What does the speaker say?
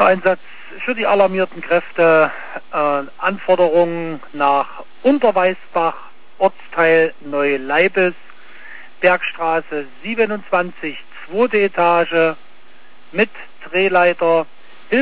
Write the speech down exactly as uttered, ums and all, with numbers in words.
Der Einsatz für die alarmierten Kräfte, äh, Anforderungen nach Unterweißbach, Ortsteil Neuleibes, Bergstraße siebenundzwanzig, zweite Etage, mit Drehleiter